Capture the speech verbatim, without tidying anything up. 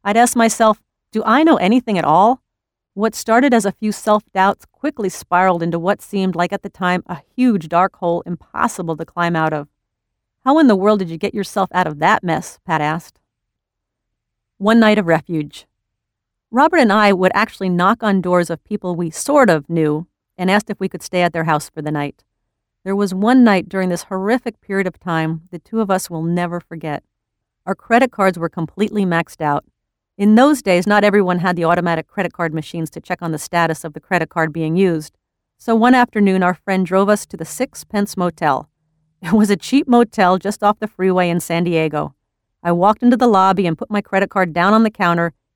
I'd ask myself, do I know anything at all? What started as a few self-doubts quickly spiraled into what seemed like at the time a huge dark hole impossible to climb out of. How in the world did you get yourself out of that mess? Pat asked. One night of refuge. Robert and I would actually knock on doors of people we sort of knew and asked if we could stay at their house for the night. There was one night during this horrific period of time the two of us will never forget. Our credit cards were completely maxed out. In those days, not everyone had the automatic credit card machines to check on the status of the credit card being used. So one afternoon, our friend drove us to the Sixpence Motel. It was a cheap motel just off the freeway in San Diego. I walked into the lobby and put my credit card down on the counter